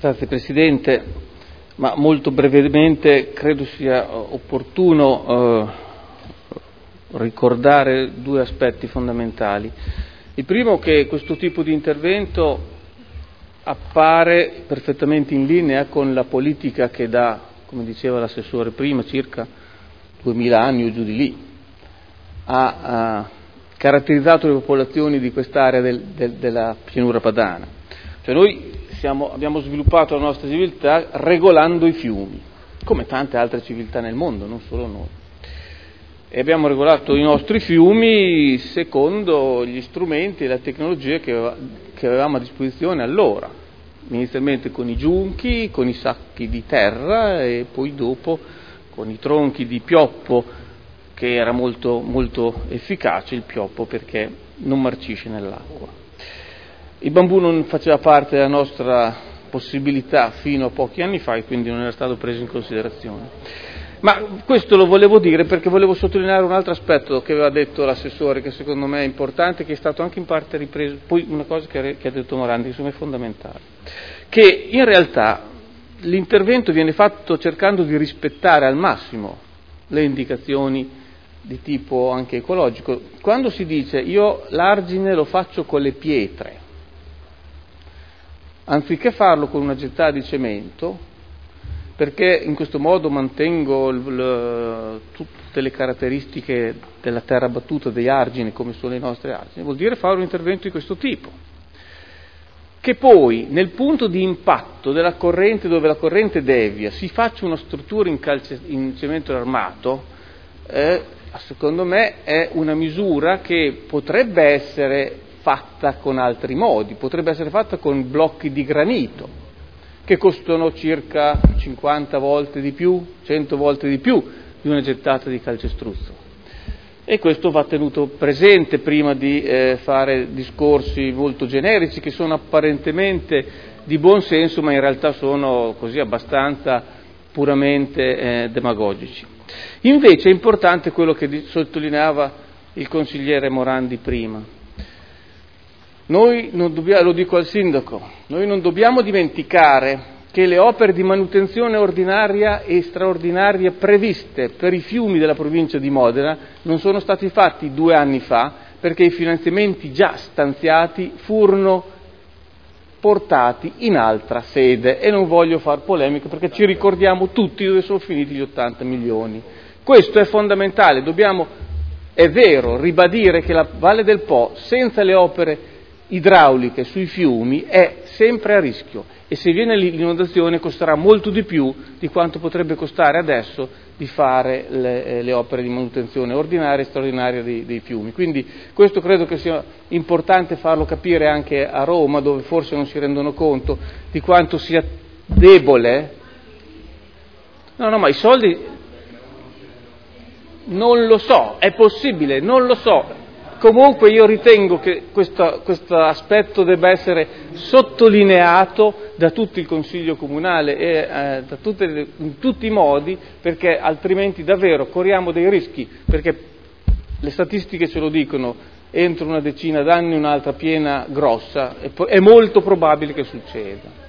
Grazie Presidente, ma molto brevemente credo sia opportuno ricordare due aspetti fondamentali. Il primo, che questo tipo di intervento appare perfettamente in linea con la politica che da, come diceva l'assessore prima, circa 2000 anni o giù di lì, ha caratterizzato le popolazioni di quest'area della pianura padana. Cioè noi abbiamo sviluppato la nostra civiltà regolando i fiumi, come tante altre civiltà nel mondo, non solo noi. E abbiamo regolato i nostri fiumi secondo gli strumenti e le tecnologie che avevamo a disposizione allora, inizialmente con i giunchi, con i sacchi di terra e poi dopo con i tronchi di pioppo, che era molto, molto efficace il pioppo perché non marcisce nell'acqua. Il bambù non faceva parte della nostra possibilità fino a pochi anni fa e quindi non era stato preso in considerazione. Ma questo lo volevo dire perché volevo sottolineare un altro aspetto che aveva detto l'assessore, che secondo me è importante, che è stato anche in parte ripreso, poi una cosa che ha detto Morandi, che secondo me è fondamentale, che in realtà l'intervento viene fatto cercando di rispettare al massimo le indicazioni di tipo anche ecologico. Quando si dice io l'argine lo faccio con le pietre, anziché farlo con una gettata di cemento, perché in questo modo mantengo tutte le caratteristiche della terra battuta, degli argini, come sono le nostre argini, vuol dire fare un intervento di questo tipo. Che poi nel punto di impatto della corrente, dove la corrente devia, si faccia una struttura in cemento armato, secondo me è una misura che potrebbe essere fatta con altri modi, potrebbe essere fatta con blocchi di granito, che costano circa 50 volte di più, 100 volte di più di una gettata di calcestruzzo. E questo va tenuto presente prima di fare discorsi molto generici, che sono apparentemente di buon senso, ma in realtà sono così abbastanza puramente demagogici. Invece è importante quello che sottolineava il consigliere Morandi prima. Noi non dobbiamo, lo dico al sindaco, noi non dobbiamo dimenticare che le opere di manutenzione ordinaria e straordinaria previste per i fiumi della provincia di Modena non sono stati fatti 2 anni fa, perché i finanziamenti già stanziati furono portati in altra sede, e non voglio far polemiche perché ci ricordiamo tutti dove sono finiti gli 80 milioni. Questo è fondamentale, dobbiamo, è vero, ribadire che la Valle del Po senza le opere idrauliche sui fiumi è sempre a rischio, e se viene l'inondazione costerà molto di più di quanto potrebbe costare adesso di fare le opere di manutenzione ordinaria e straordinaria dei fiumi. Quindi questo credo che sia importante farlo capire anche a Roma, dove forse non si rendono conto di quanto sia debole. No, ma i soldi non lo so, è possibile, non lo so. Comunque io ritengo che questo aspetto debba essere sottolineato da tutto il Consiglio Comunale e in tutti i modi, perché altrimenti davvero corriamo dei rischi, perché le statistiche ce lo dicono, entro una decina d'anni un'altra piena grossa, è molto probabile che succeda.